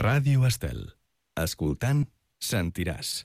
Ràdio Estel. Escoltant, sentiràs.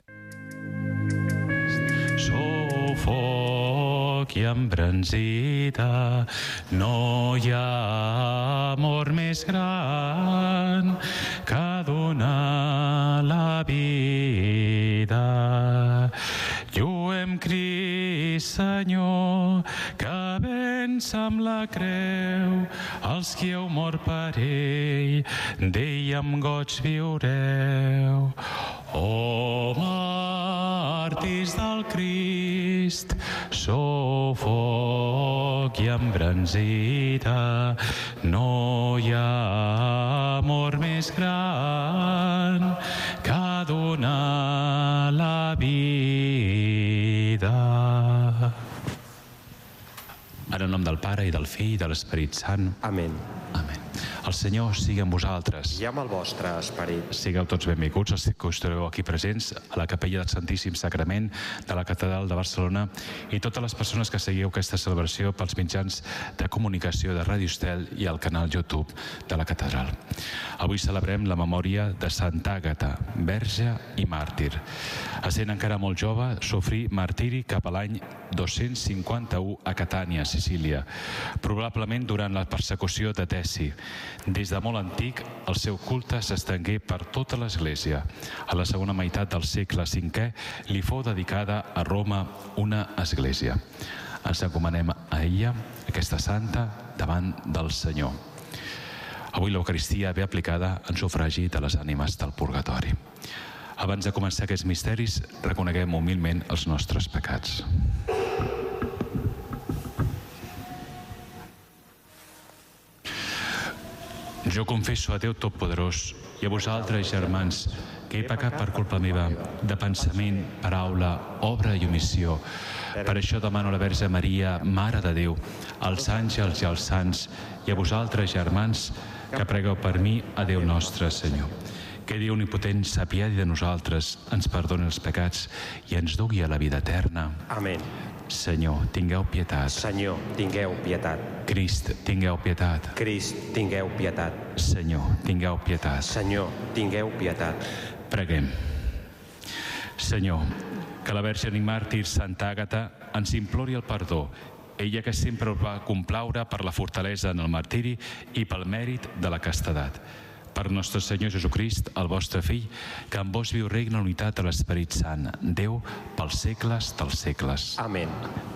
Sou foc i embranzida, no hi ha amor més gran que donar la vida. Lluem Crist, Senyor, que venç amb la creu els qui heu mort per ell, d'ell amb goig viureu. O màrtirs del Crist, sou foc i embranzida, no hi ha amor més gran que donar la vida. En el nom del Pare, i del Fill, i de l'Esperit Sant. Amén. Amén. El Senyor sigui amb vosaltres. I amb el vostre esperit. Sigueu tots benvinguts, els que esteu aquí presents a la capella del Santíssim Sagrament de la Catedral de Barcelona, i totes les persones que seguiu aquesta celebració pels mitjans de comunicació de Ràdio Estel i al canal YouTube de la Catedral. Avui celebrem la memòria de Santa Àgata, verge i màrtir. Essent encara molt jove, sofrí martiri cap a l'any 251 a Catània, Sicília, probablement durant la persecució de Tesi. Des de molt antic, el seu culte s'estengué per tota l'Església. A la segona meitat del segle V li fou dedicada a Roma una església. Ens encomanem a ella, aquesta santa, davant del Senyor. Avui l'Eucaristia ve aplicada en sufragi de les ànimes del purgatori. Abans de començar aquests misteris, reconeguem humilment els nostres pecats. Jo confesso a Déu Totpoderós i a vosaltres, germans, que he pecat per culpa meva, de pensament, paraula, obra i omissió. Per això demano a la Verge Maria, Mare de Déu, als àngels i als sants, i a vosaltres, germans, que pregueu per mi a Déu nostre Senyor. Que Déu Omnipotent s'apiadi de nosaltres, ens perdoni els pecats i ens dugui a la vida eterna. Amén. Senyor, tingueu pietat. Senyor, tingueu pietat. Crist, tingueu pietat. Crist, tingueu pietat. Senyor, tingueu pietat. Senyor, tingueu pietat. Preguem. Senyor, que la Verge i màrtir Santa Àgata ens implori el perdó, ella que sempre us va complaure per la fortalesa en el martiri i pel mèrit de la castedat. Per nostre Senyor Jesucrist, el vostre Fill, que amb vos viu regna en unitat de l'Esperit Sant, Déu, pels segles dels segles. Amén.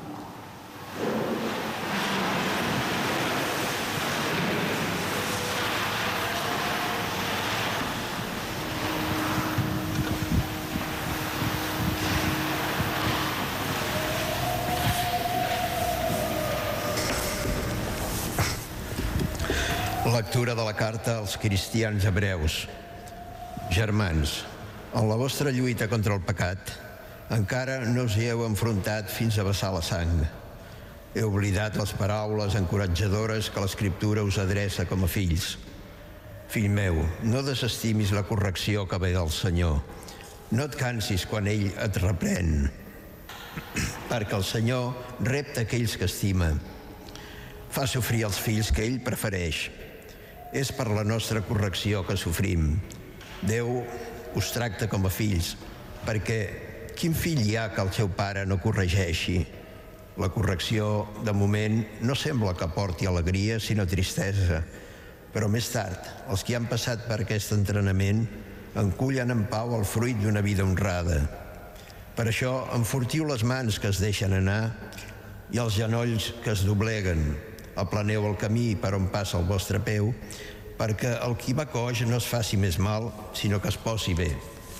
Lectura de la carta als cristians hebreus. Germans, en la vostra lluita contra el pecat, encara no us hi heu enfrontat fins a vessar la sang. Heu oblidat les paraules encoratjadores que l'Escriptura us adreça com a fills. Fill meu, no desestimis la correcció que ve del Senyor. No et cansis quan ell et reprèn, perquè el Senyor repta aquells que estima. Fa sofrir els fills que ell prefereix. És per la nostra correcció que sofrim. Déu us tracta com a fills, perquè quin fill hi ha que el seu pare no corregeixi? La correcció, de moment, no sembla que porti alegria, sinó tristesa. Però més tard, els que han passat per aquest entrenament encullen en pau el fruit d'una vida honrada. Per això, enfortiu les mans que es deixen anar i els genolls que es dobleguen. Aplaneu el camí per on passa el vostre peu, perquè el qui va coix no es faci més mal, sinó que es posi bé.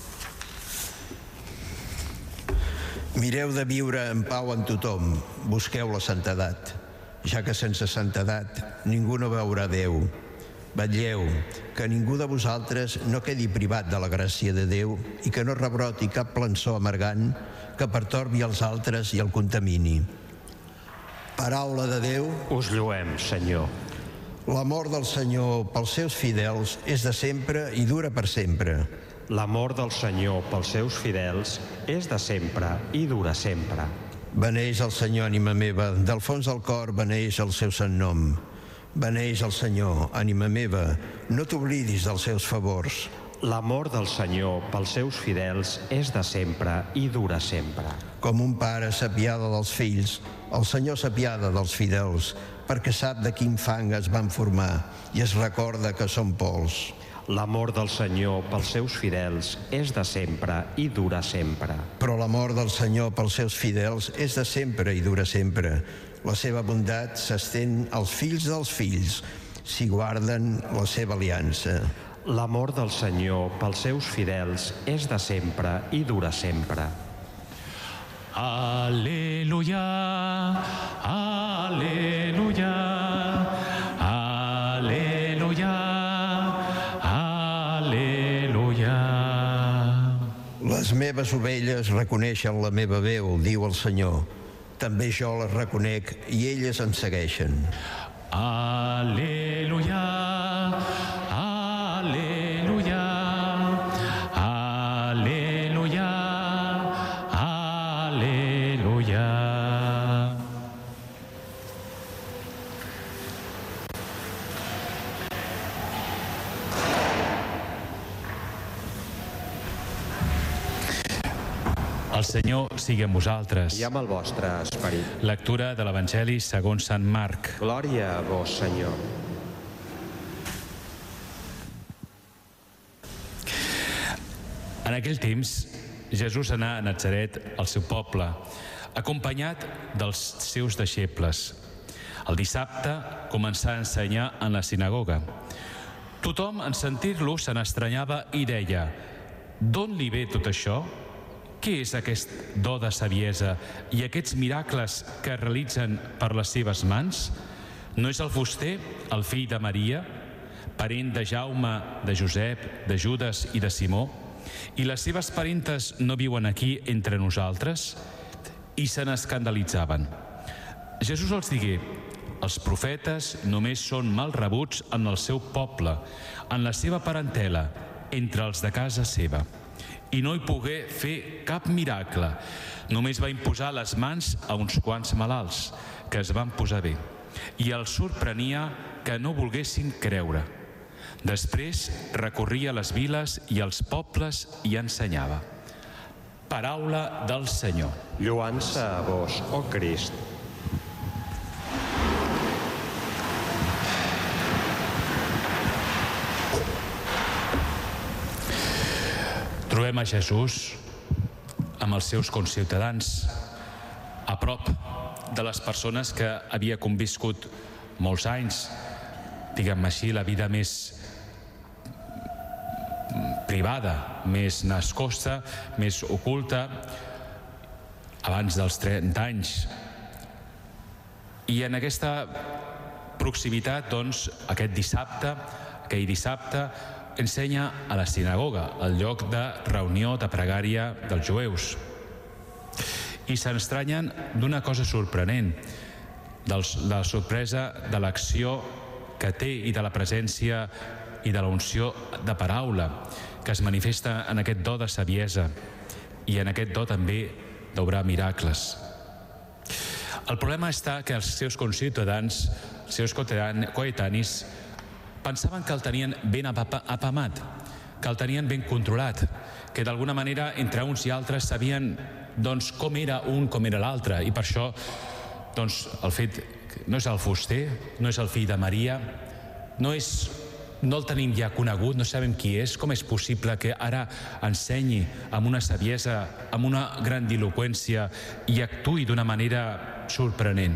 Mireu de viure en pau amb tothom, busqueu la santedat, ja que sense santedat ningú no veurà Déu. Vetlleu que ningú de vosaltres no quedi privat de la gràcia de Déu i que no rebroti cap plançó amargant que pertorbi els altres i el contamini. Paraula de Déu. Us lloem, Senyor. L'amor del Senyor pels seus fidels és de sempre i dura per sempre. L'amor del Senyor pels seus fidels és de sempre i dura sempre. Beneix el Senyor, ànima meva, del fons del cor beneix el seu sant nom. Beneix el Senyor, ànima meva, no t'oblidis dels seus favors. L'amor del Senyor pels seus fidels és de sempre i dura sempre. Com un pare s'apiada dels fills, el Senyor s'apiada dels fidels, perquè sap de quin fang es van formar i es recorda que són pols. L'amor del Senyor pels seus fidels és de sempre i dura sempre. Però l'amor del Senyor pels seus fidels és de sempre i dura sempre. La seva bondat s'estén als fills dels fills, si guarden la seva aliança. L'amor del Senyor pels seus fidels és de sempre i dura sempre. Aleluia, aleluia, aleluia, aleluia. Les meves ovelles reconeixen la meva veu, diu el Senyor. També jo les reconec i elles em segueixen. Aleluia, aleluia, aleluia, aleluia. El Senyor sigui amb vosaltres. I amb el vostre esperit. Lectura de l'Evangeli segons Sant Marc. Glòria a vos, Senyor. En aquell temps, Jesús anà a Natzaret, al seu poble, acompanyat dels seus deixebles. El dissabte començà a ensenyar en la sinagoga. Tothom, en sentir-lo, se n'estranyava i deia: d'on li ve tot això? Què és aquest do de saviesa i aquests miracles que realitzen per les seves mans? No és el fuster, el fill de Maria, parent de Jaume, de Josep, de Judes i de Simó? I les seves parentes no viuen aquí entre nosaltres? I se n'escandalitzaven. Jesús els digué: els profetes només són mal rebuts en el seu poble, en la seva parentela, entre els de casa seva. I no hi pogué fer cap miracle. Només va imposar les mans a uns quants malalts, que es van posar bé. I els sorprenia que no volguessin creure. Després recorria les viles i els pobles i ensenyava. Paraula del Senyor. Lloança a vos, ó Crist. Trobem a Jesús amb els seus conciutadans, a prop de les persones que havia conviscut molts anys, diguem-ne així, la vida més privada, més nascosta, més oculta, abans dels 30 anys. I en aquesta proximitat, doncs, aquell dissabte, ensenya a la sinagoga, el lloc de reunió, de pregària dels jueus. I s'estranyen d'una cosa sorprenent, de la sorpresa de l'acció que té i de la presència i de la unció de paraula que es manifesta en aquest do de saviesa i en aquest do també d'obrar miracles. El problema està que els seus conciutadans, els seus coetanis, pensaven que el tenien ben apamat, que el tenien ben controlat, que d'alguna manera entre uns i altres sabien com era un, com era l'altre, i per això el fet no és el fuster, no és el fill de Maria, no el tenim ja conegut, no sabem qui és. Com és possible que ara ensenyi amb una saviesa, amb una grandiloqüència i actuï d'una manera sorprenent?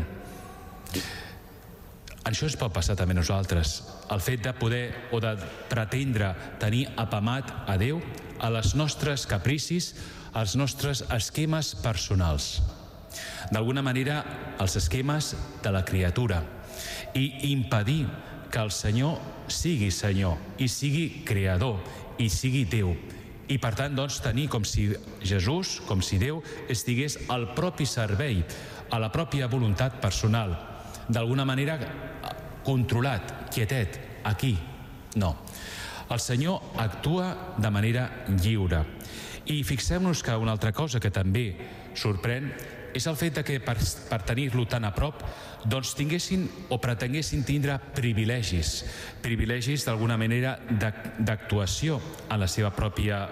Això ens pot passar també a nosaltres, el fet de poder o de pretendre tenir apamat a Déu a les nostres capricis, als nostres esquemes personals. D'alguna manera, els esquemes de la criatura, i impedir que el Senyor sigui Senyor i sigui creador i sigui Déu. I per tant, tenir com si Jesús, com si Déu, estigués al propi servei, a la pròpia voluntat personal, d'alguna manera controlat, quietet, aquí. No. El Senyor actua de manera lliure. I fixem-nos que una altra cosa que també sorprèn és el fet que per tenir-lo tan a prop doncs tinguessin o pretenguessin tindre privilegis d'alguna manera d'actuació a la seva pròpia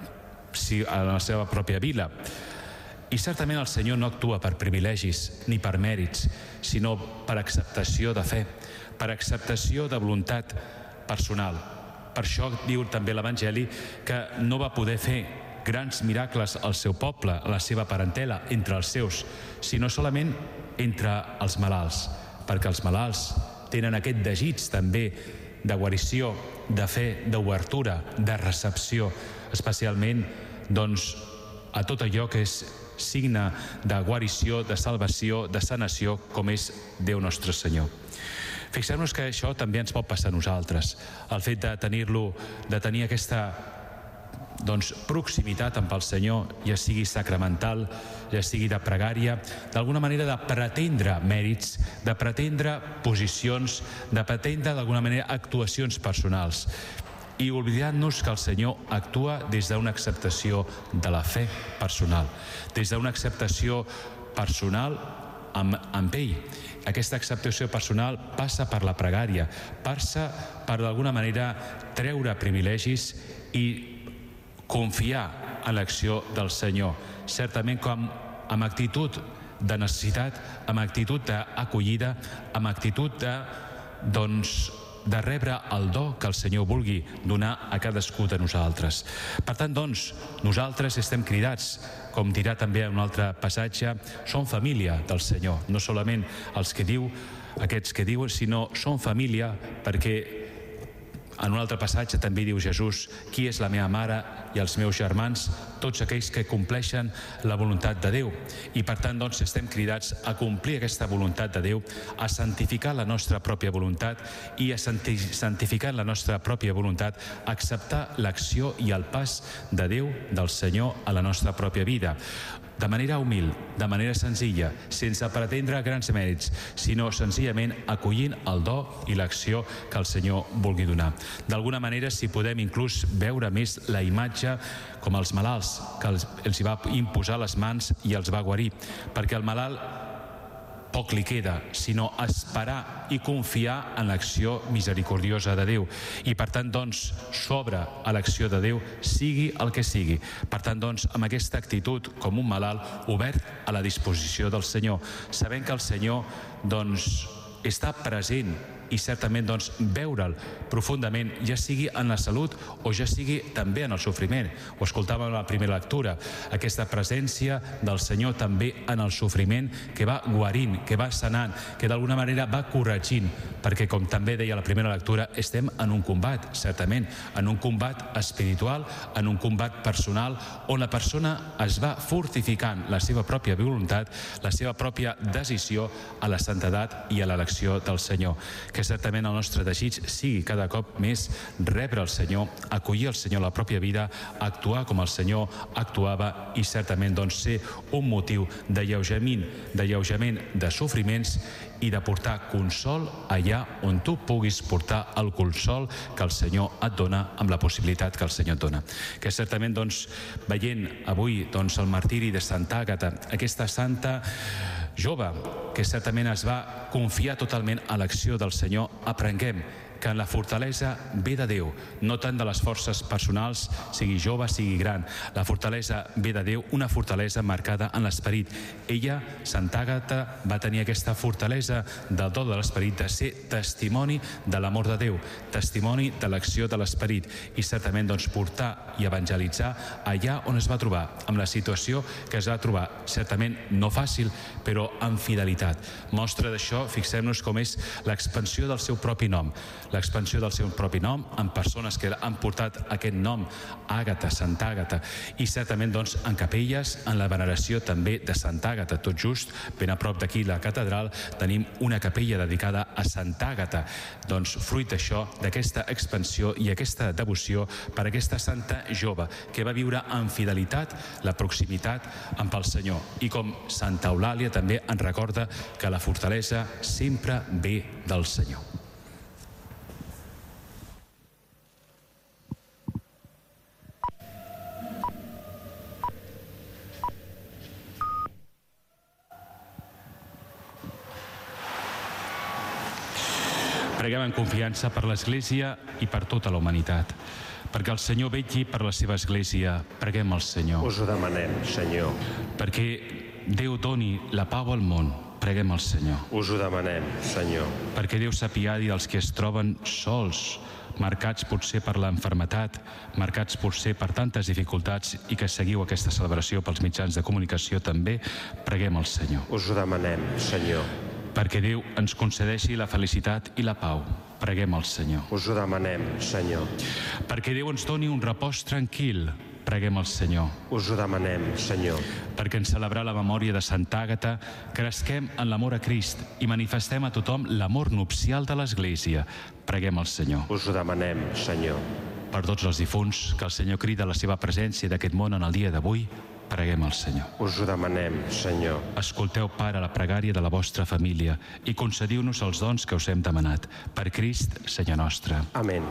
vila. I certament el Senyor no actua per privilegis ni per mèrits, sinó per acceptació de fe, per acceptació de voluntat personal. Per això diu també l'Evangeli que no va poder fer grans miracles al seu poble, a la seva parentela, entre els seus, sinó solament entre els malalts, perquè els malalts tenen aquest desig també de guarició, de fe, d'obertura, de recepció, especialment doncs a tot allò que és signe de guarició, de salvació, de sanació, com és Déu nostre Senyor. Fixem-nos que això també ens pot passar a nosaltres, el fet de tenir aquesta proximitat amb el Senyor, ja sigui sacramental, ja sigui de pregària, d'alguna manera de pretendre mèrits, de pretendre posicions, de pretendre d'alguna manera actuacions personals. I oblidant-nos que el Senyor actua des d'una acceptació de la fe personal, des d'una acceptació personal amb ell. Aquesta acceptació personal passa per la pregària, passa per d'alguna manera treure privilegis i confiar en l'acció del Senyor, certament amb actitud de necessitat, amb actitud d'acollida, amb actitud de rebre el do que el Senyor vulgui donar a cadascú de nosaltres. Per tant, nosaltres estem cridats, com dirà també en un altre passatge, som família del Senyor, no solament aquests que diuen, sinó som família perquè en un altre passatge també diu Jesús: qui és la meva mare i els meus germans? Tots aquells que compleixen la voluntat de Déu. I per tant, estem cridats a complir aquesta voluntat de Déu, a santificar la nostra pròpia voluntat i a santificar la nostra pròpia voluntat, acceptar l'acció i el pas de Déu, del Senyor, a la nostra pròpia vida. De manera humil, de manera senzilla, sense pretendre grans mèrits, sinó senzillament acollint el do i l'acció que el Senyor vulgui donar. D'alguna manera, si podem inclús veure més la imatge com els malalts, que els hi va imposar les mans i els va guarir, perquè el malalt poc li queda, sinó esperar i confiar en l'acció misericordiosa de Déu. I per tant, s'obre a l'acció de Déu, sigui el que sigui. Per tant, amb aquesta actitud, com un malalt, obert a la disposició del Senyor, sabent que el Senyor, està present i certament veure'l profundament, ja sigui en la salut o ja sigui també en el sofriment. Ho escoltàvem a la primera lectura, aquesta presència del Senyor també en el sofriment, que va guarint, que va sanant, que d'alguna manera va corregint, perquè com també deia la primera lectura, estem en un combat, certament, en un combat espiritual, en un combat personal, on la persona es va fortificant la seva pròpia voluntat, la seva pròpia decisió a la santedat i a l'elecció del Senyor. Que certament el nostre desig sigui cada cop més rebre el Senyor, acollir el Senyor a la pròpia vida, actuar com el Senyor actuava i certament ser un motiu d'alleujament de sofriments i de portar consol allà on tu puguis portar el consol que el Senyor et dona, amb la possibilitat que el Senyor et dona. Que certament, veient avui el martiri de Santa Àgata, aquesta santa jove que certament es va confiar totalment a l'acció del Senyor, aprenguem que la fortalesa ve de Déu, no tant de les forces personals, sigui jove, sigui gran. La fortalesa ve de Déu, una fortalesa marcada en l'esperit. Ella, Santa Àgata, va tenir aquesta fortalesa del do de l'esperit, de ser testimoni de l'amor de Déu, testimoni de l'acció de l'esperit, i certament portar i evangelitzar allà on es va trobar, amb la situació que es va trobar, certament no fàcil, però amb fidelitat. Mostra d'això, fixem-nos com és l'expansió del seu propi nom, l'expansió del seu propi nom en persones que han portat aquest nom, Àgata, Santa Àgata, i certament en capelles, en la veneració també de Santa Àgata. Tot just, ben a prop d'aquí la catedral, tenim una capella dedicada a Santa Àgata. Fruit d'això, d'aquesta expansió i aquesta devoció per aquesta santa jove que va viure en fidelitat la proximitat amb el Senyor. I com Santa Eulàlia també ens recorda que la fortalesa sempre ve del Senyor. Preguem en confiança per l'Església i per tota la humanitat. Perquè el Senyor vetlli per la seva Església, preguem al Senyor. Us ho demanem, Senyor. Perquè Déu doni la pau al món, preguem al Senyor. Us ho demanem, Senyor. Perquè Déu s'apiadi dels que es troben sols, marcats potser per l'enfermetat, marcats potser per tantes dificultats, i que seguiu aquesta celebració pels mitjans de comunicació també, preguem al Senyor. Us ho demanem, Senyor. Perquè Déu ens concedeixi la felicitat i la pau, preguem al Senyor. Us ho demanem, Senyor. Perquè Déu ens doni un repòs tranquil, preguem al Senyor. Us ho demanem, Senyor. Perquè en celebrar la memòria de Santa Àgata cresquem en l'amor a Crist i manifestem a tothom l'amor nupcial de l'Església, preguem al Senyor. Us ho demanem, Senyor. Per tots els difunts, que el Senyor crida a la seva presència d'aquest món en el dia d'avui, preguem al Senyor. Us ho demanem, Senyor. Escolteu, Pare, la pregària de la vostra família i concediu-nos els dons que us hem demanat. Per Crist, Senyor nostre. Amén.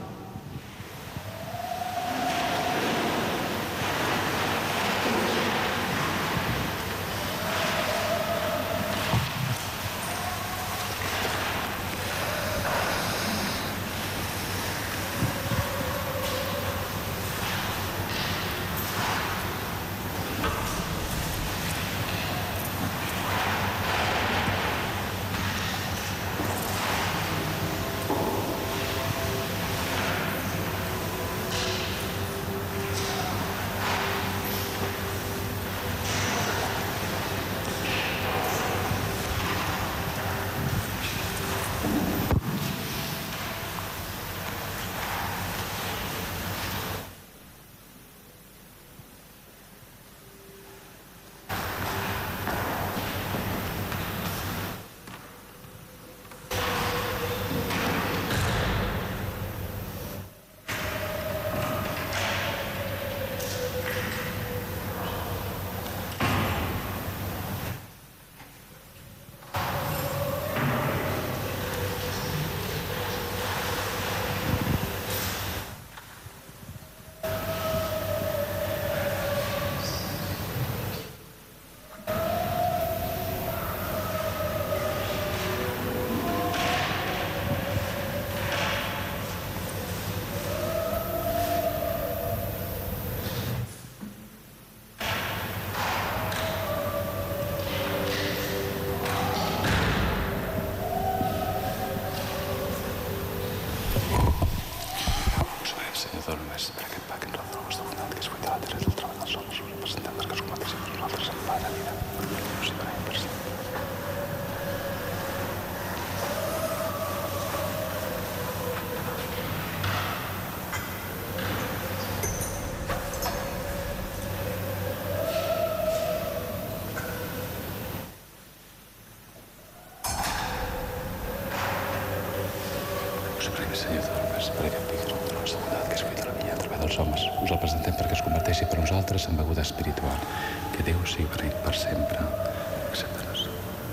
Senyor de l'univers, per aquest pícaro de la nostra bondat que és fruit de la vinya a través dels homes. Us el presentem perquè es converteixi per nosaltres en beguda espiritual. Que Déu sigui beneit per sempre. Accepta-nos.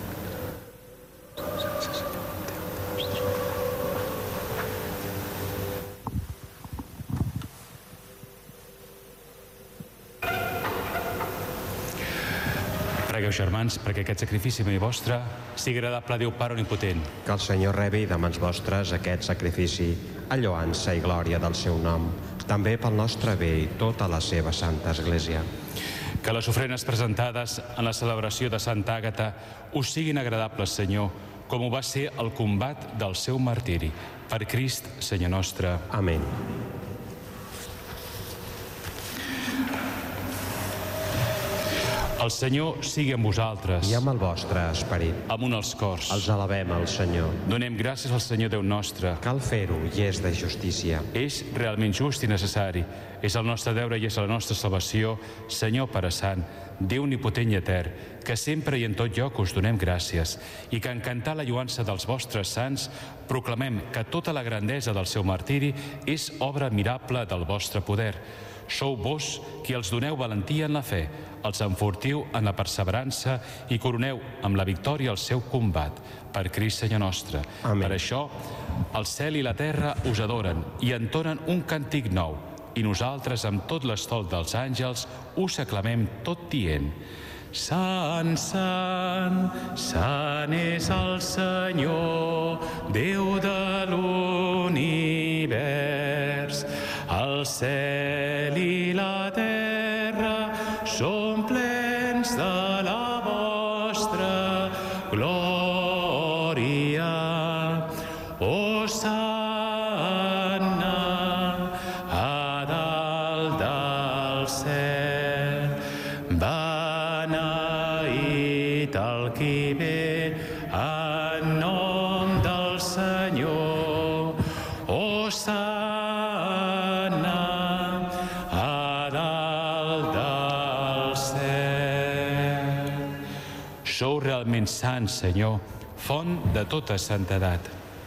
Pregueu, germans, perquè aquest sacrifici meu i vostre sigui agradable a Déu Pare Omnipotent. Que el Senyor rebi de mans vostres aquest sacrifici, a lloança i glòria del seu nom, també pel nostre bé i tota la seva Santa Església. Que les ofrenes presentades en la celebració de Santa Àgata us siguin agradables, Senyor, com ho va ser el combat del seu martiri. Per Crist, Senyor nostre. Amén. El Senyor sigui amb vosaltres. I amb el vostre esperit. Amunt els cors. Els alabem al Senyor. Donem gràcies al Senyor Déu nostre. Cal fer-ho i és de justícia. És realment just i necessari. És el nostre deure i és la nostra salvació. Senyor Pare Sant, Déu omnipotent i etern, que sempre i en tot lloc us donem gràcies i que en cantar la lloança dels vostres sants proclamem que tota la grandesa del seu martiri és obra admirable del vostre poder. Sou vos qui els doneu valentia en la fe, els enfortiu en la perseverança i coroneu amb la victòria el seu combat. Per Crist, Senyor nostre. Amén. Per això, el cel i la terra us adoren i entonen un càntic nou, i nosaltres, amb tot l'estol dels àngels, us aclamem tot dient: Sant, sant, sant és el Senyor, Déu de l'univers. El cel i la terra són plens de la vostra glòria. Hosanna a dalt del cel. Beneït el qui ve en nom del Senyor. Hosanna a dalt del cel. Sou realment sant, Senyor, font de tota santedat.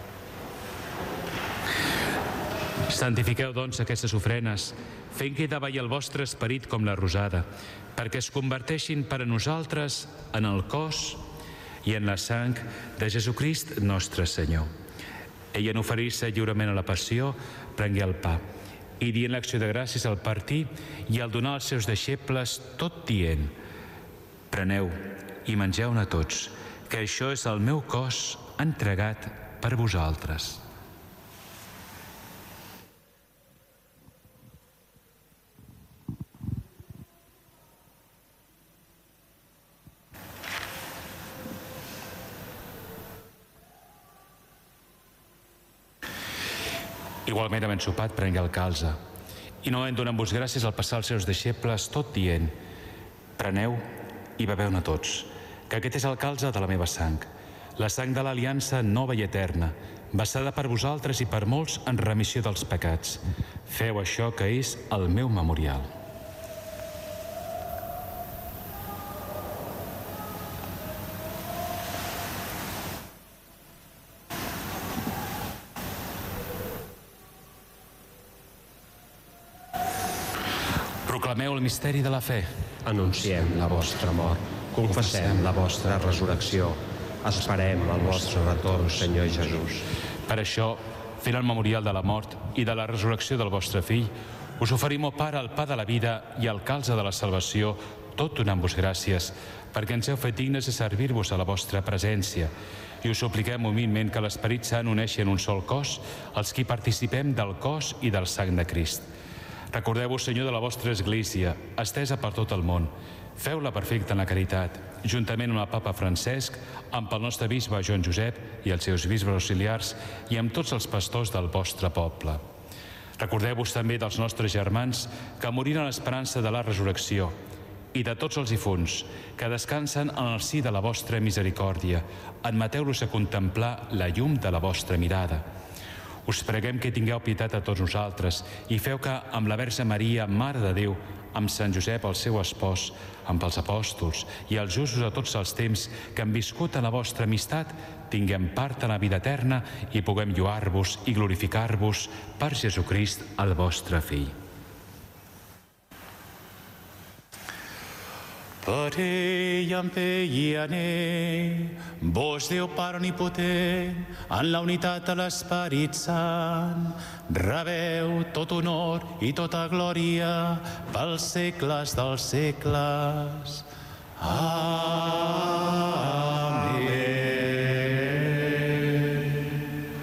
Santifiqueu, doncs, aquestes ofrenes, fent que davalli el vostre esperit com la rosada, perquè es converteixin per a nosaltres en el cos i en la sang de Jesucrist nostre Senyor. Ell, en oferir-se lliurement a la passió, prengué el pa i, dient l'acció de gràcies al partir i al donar als seus deixebles, tot dient: preneu i mengeu-ne tots, que això és el meu cos entregat per vosaltres. Igualment, havent sopat, prengué el calze i, novament donant-vos gràcies al passar als seus deixebles, tot dient: preneu i beveu-ne tots, que aquest és el calze de la meva sang, la sang de l'aliança nova i eterna, vessada per vosaltres i per molts en remissió dels pecats. Feu això, que és el meu memorial. Proclameu el misteri de la fe. Anunciem la vostra mort, confessem la vostra resurrecció, esperem el vostre retorn, Senyor Jesús. Per això, fent el memorial de la mort i de la resurrecció del vostre Fill, us oferim, ó Pare, el pa de la vida i el calze de la salvació, tot donant-vos gràcies, perquè ens heu fet dignes de servir-vos a la vostra presència. I us supliquem humilment que l'Esperit Sant uneixi en un sol cos els qui participem del cos i del sang de Crist. Recordeu-vos, Senyor, de la vostra Església, estesa per tot el món. Feu-la perfecta en la caritat, juntament amb el Papa Francesc, amb el nostre bisbe Joan Josep i els seus bisbes auxiliars i amb tots els pastors del vostre poble. Recordeu-vos també dels nostres germans que moriren a l'esperança de la resurrecció i de tots els difunts que descansen en el si de la vostra misericòrdia. Admeteu-los a contemplar la llum de la vostra mirada. Us preguem que tingueu pietat a tots nosaltres i feu que, amb la Verge Maria, Mare de Déu, amb Sant Josep, el seu espòs, amb els apòstols i els justos de tots els temps que han viscut en la vostra amistat, tinguem part en la vida eterna i puguem lloar-vos i glorificar-vos per Jesucrist, el vostre Fill. Per ell, amb ell i en ell, vos, Déu Pare Omnipotent, en la unitat de l'Esperit Sant, rebeu tot honor i tota glòria pels segles dels segles. Amén.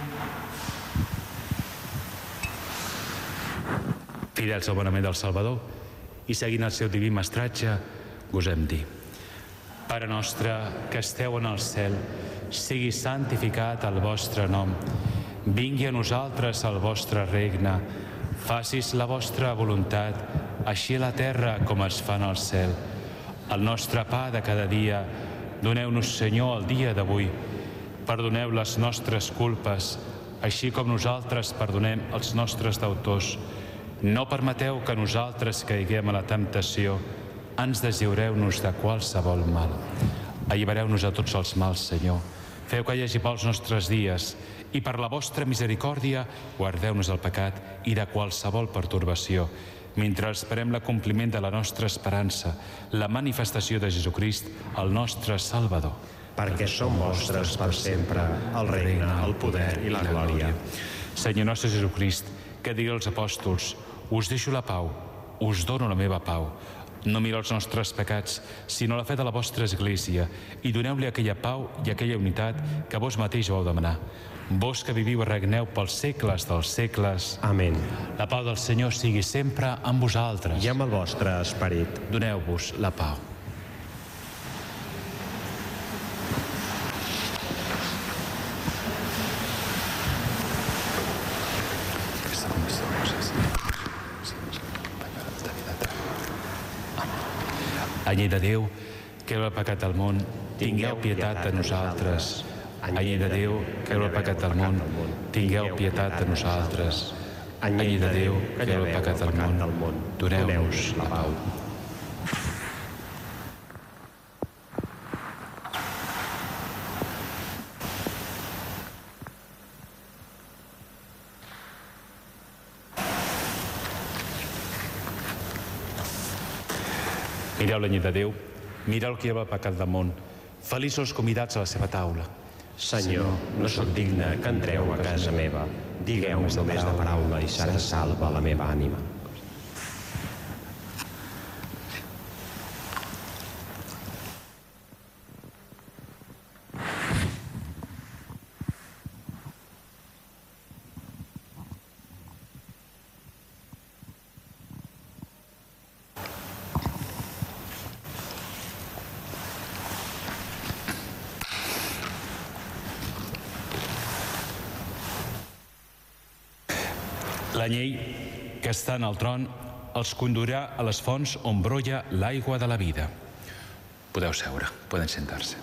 Fidels al bonament del Salvador i seguint el seu diví mestratge, gosem dir: Pare nostre que esteu en el cel, sigui santificat el vostre nom. Vingui a nosaltres el vostre regne. Facis la vostra voluntat, així a la terra com es fa en el cel. El nostre pa de cada dia, doneu-nos, Senyor, el dia d'avui. Perdoneu les nostres culpes, així com nosaltres perdonem els nostres deutors. No permeteu que nosaltres caiguem a la temptació. Ens deslliureu-nos de qualsevol mal. Allibereu-nos de tots els mals, Senyor. Feu que hi hagi pels nostres dies i per la vostra misericòrdia guardeu-nos del pecat i de qualsevol pertorbació, mentre esperem l'acompliment de la nostra esperança, la manifestació de Jesucrist, el nostre Salvador. Perquè som vostres per sempre, el regne, el poder i la glòria. Senyor nostre Jesucrist, que digué als apòstols: us deixo la pau, us dono la meva pau. No mireu els nostres pecats, sinó la fe de la vostra Església, i doneu-li aquella pau i aquella unitat que vos mateix vau demanar. Vos que viviu i regneu pels segles dels segles. Amén. La pau del Senyor sigui sempre amb vosaltres. I amb el vostre esperit. Doneu-vos la pau. Anyell de Déu, que heu el pecat del món, tingueu pietat de nosaltres. Anyell de Déu, que heu el pecat del món, tingueu pietat de nosaltres. Anyell de Déu, que heu el pecat del món, doneu-nos la pau. Mireu l'anyell de Déu, mireu qui ha el pecat del món. Feliços els convidats a la seva taula. Senyor, no sóc digne que entreu a casa meva. Digueu només la paraula i serà salva la meva ànima. L'anyell que està en el tron els conduirà a les fonts on brolla l'aigua de la vida. Podeu seure, poden sentar-se.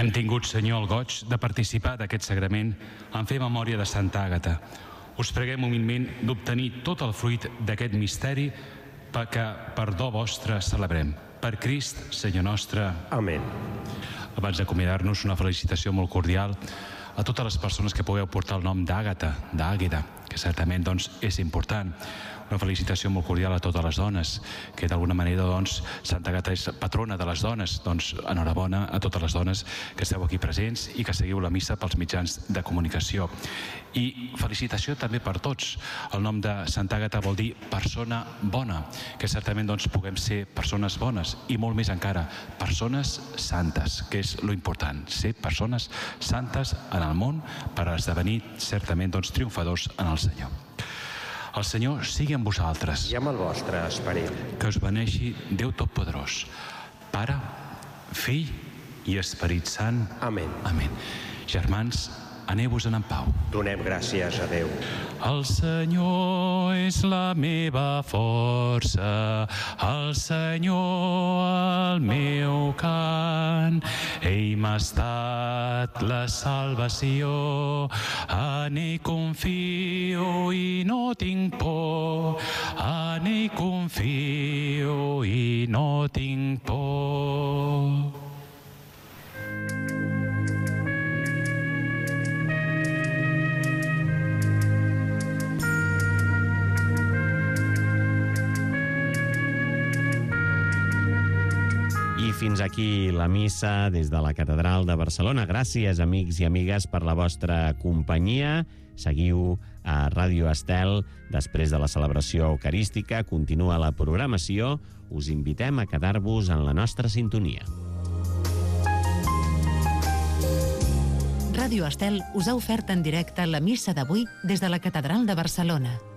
Hem tingut, Senyor, el goig de participar d'aquest sagrament en fer memòria de Santa Àgata. Us preguem humilment d'obtenir tot el fruit d'aquest misteri que per do vostre celebrem. Per Crist, Senyor nostre. Amén. Abans d'acomiadar-nos, una felicitació molt cordial a totes les persones que pugueu portar el nom d'Àgata, d'Àgueda, que certament és important. Una felicitació molt cordial a totes les dones, que d'alguna manera Santa Àgata és patrona de les dones. Enhorabona a totes les dones que esteu aquí presents i que seguiu la missa pels mitjans de comunicació. I felicitació també per tots. El nom de Santa Àgata vol dir persona bona, que certament puguem ser persones bones i molt més encara, persones santes, que és lo important, ser persones santes en el món per esdevenir certament triomfadors en el Senyor. El Senyor sigui amb vosaltres. I amb el vostre esperit. Que us beneixi Déu Totpoderós, Pare, Fill i Esperit Sant. Amén. Amén. Germans, aneu-vos-en en pau. Donem gràcies a Déu. El Senyor és la meva força, el Senyor el meu cant. Ell m'ha estat la salvació, en ell confio i no tinc por, en ell confio i no tinc por. I fins aquí la missa des de la Catedral de Barcelona. Gràcies, amics i amigues, per la vostra companyia. Seguiu a Ràdio Estel. Després de la celebració eucarística, continua la programació. Us invitem a quedar-vos en la nostra sintonia. Ràdio Estel us ha ofert en directe la missa d'avui des de la Catedral de Barcelona.